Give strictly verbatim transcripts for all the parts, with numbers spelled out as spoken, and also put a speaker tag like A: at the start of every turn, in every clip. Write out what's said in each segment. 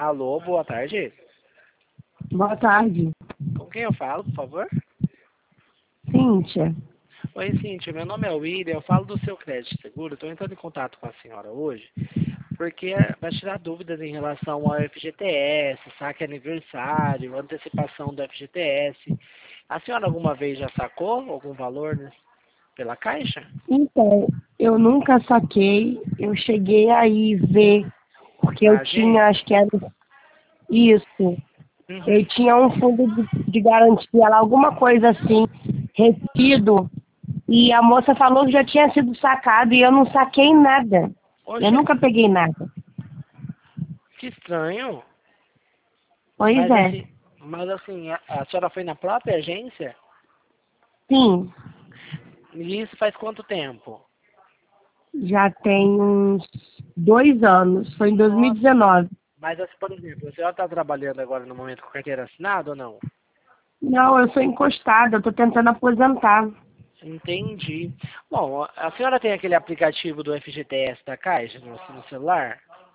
A: Alô, boa tarde.
B: Boa tarde.
A: Com quem eu falo, por favor?
B: Cíntia.
A: Oi, Cíntia, meu nome é William, eu falo do seu crédito seguro. Estou entrando em contato com a senhora hoje, porque vai tirar dúvidas em relação ao F G T S, saque aniversário, antecipação do F G T S. A senhora alguma vez já sacou algum valor, né, pela Caixa?
B: Então, eu nunca saquei, eu cheguei aí ver, porque eu
A: A
B: tinha,
A: gente?
B: acho que era isso,
A: Uhum.
B: eu tinha um fundo de, de garantia lá, alguma coisa assim, retido, e a moça falou que já tinha sido sacado e eu não saquei nada. Eu
A: Oxe,
B: nunca peguei nada.
A: que estranho.
B: Pois
A: Mas
B: é.
A: assim, mas assim, a, a senhora foi na própria agência?
B: Sim,
A: E isso faz quanto tempo?
B: já tem uns dois anos, foi em
A: Nossa,
B: dois mil e dezenove.
A: mas assim, por exemplo, a senhora está trabalhando agora no momento com carteira assinada ou não?
B: Não, eu sou encostada, eu tô tentando aposentar.
A: Entendi. Bom, a senhora tem aquele aplicativo do F G T S da Caixa no, no celular?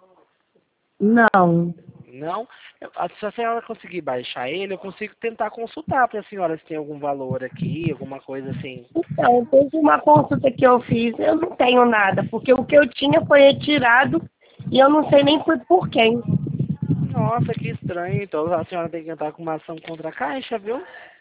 B: Não.
A: Não? Eu- a- Se a senhora conseguir baixar ele, eu consigo tentar consultar para a senhora se tem algum valor aqui, alguma coisa assim.
B: Então, teve uma consulta que eu fiz, eu não tenho nada, porque o que eu tinha foi retirado e eu não sei nem foi por quem.
A: Nossa, que estranho. Então a senhora tem que entrar com uma ação contra a Caixa, viu?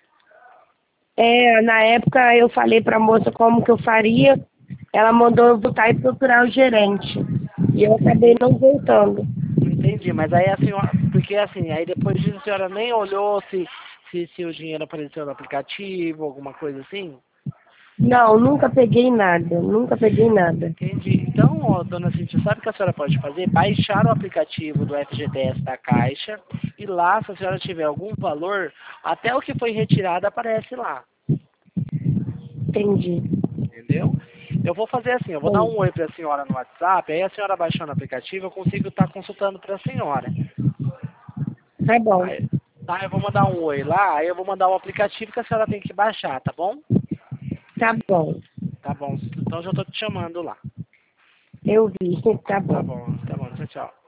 B: É, na época eu falei para a moça como que eu faria, ela mandou eu voltar e procurar o gerente. E eu acabei não voltando.
A: Entendi, mas aí a senhora, porque assim, aí depois disso a senhora nem olhou se, se, se o dinheiro apareceu no aplicativo, alguma coisa assim?
B: Não, nunca peguei nada, nunca peguei nada.
A: Entendi. Então, ó, dona Cintia, sabe o que a senhora pode fazer? Baixar o aplicativo do F G T S da Caixa e lá, se a senhora tiver algum valor, até o que foi retirado aparece lá,
B: Entendi.
A: entendeu? Eu vou fazer assim, eu vou dar
B: Bom,
A: um oi para a senhora no WhatsApp, aí a senhora baixando o aplicativo, eu consigo estar consultando para a senhora.
B: tá bom,
A: Aí, tá, eu vou mandar um oi lá, aí eu vou mandar o aplicativo que a senhora tem que baixar, tá bom?
B: tá bom.
A: Tá bom, então já tô te chamando lá.
B: Eu vi, tá
A: Tá
B: bom.
A: bom, tá bom, tchau, tchau.